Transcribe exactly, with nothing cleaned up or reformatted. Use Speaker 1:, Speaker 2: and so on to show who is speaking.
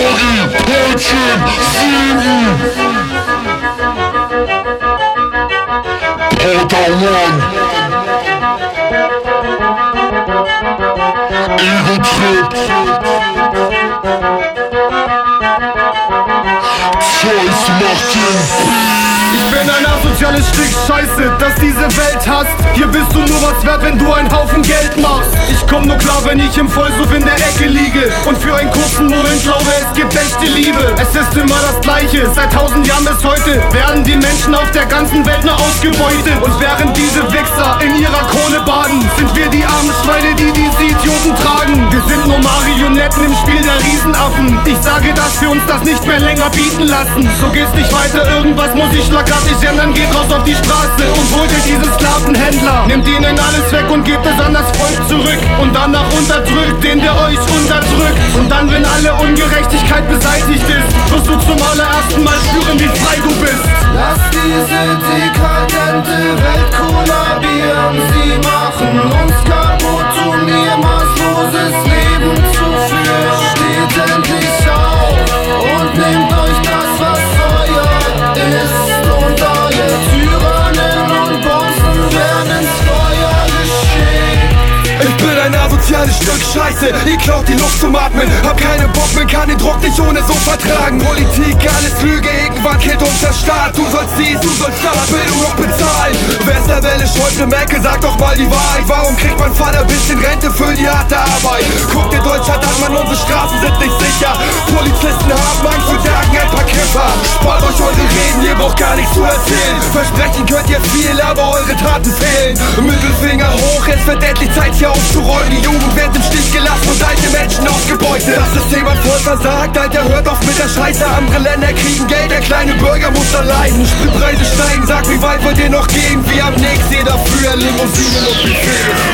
Speaker 1: Sorry, Peitschen, Siri. Padawan. Ego-Trip. Choice macht den.
Speaker 2: Ich bin ein asoziales Stück Scheiße, das diese Welt hasst. Hier bist du nur was wert, wenn du einen Haufen Geld machst. Ich komm nur klar, wenn ich im Vollsuff in der Ecke liege und für einen kurzen Moment glaube, es gibt echte Liebe. Es ist immer das Gleiche, seit tausend Jahren bis heute werden die Menschen auf der ganzen Welt nur ausgebeutet. Und während diese Wichser in ihrer Kohle baden, sind wir die armen Schweine, die diese Idioten tragen. Wir sind nur Marionetten im Spiel der Riesenaffen. Ich sage, dass wir uns das nicht mehr länger bieten lassen. So geht's nicht weiter, irgendwas muss ich schlagartig ändern. Geht raus auf die Straße und holt euch diesen Sklavenhändler. Nehmt ihnen alles weg und gebt es an das Volk zurück. Und danach unterdrückt den, der euch unterdrückt. Und dann, wenn alle Ungerechtigkeit beseitigt ist, wirst du zum allerersten Mal spüren, wie frei du bist.
Speaker 3: Lass diese dekadente Welt kollabieren. Sie machen uns kaputt, tun ihr maßloses Leben zu führen. Steht endlich auf und nehmt euch das, was euer ist. Und eure Tyrannen und Bonzen werden ins Feuer geschickt.
Speaker 2: Ich bin ein asoziales Stück Scheiße, ihr klaut die Luft zum Atmen. Hab keine Bock mehr, kann den Druck nicht ohne so vertragen. Politik, alles Lüge, irgendwann killt uns der Staat. Du sollst dies, du sollst das, Bildung noch bezahlen. Wer ist der Welle, Schäuble, Merkel, sag doch mal die Wahrheit. Warum kriegt mein Vater ein bisschen Rente für die harte Arbeit? Guckt in Deutschland an, man, unsere Straßen sind nicht sicher. Polizisten haben Angst und jagen ein paar Kiffer. Spart euch eure Reden, ihr braucht gar nichts zu erzählen. Versprechen könnt ihr viel, aber eure Taten fehlen. Mittelfinger hoch, es wird endlich Zeit hier aufzuräumen. Die Jugend wird im Stich gelassen und alte Menschen ausgebeutet. Das System hat voll versagt, Alter, hört auf mit der Scheiße. Andere Länder kriegen Geld, der kleine Bürger muss da leiden. Spritpreise steigen, sag, wie weit wollt ihr noch gehen? Wir haben nichts, jeder früher Limousinen und Buffet.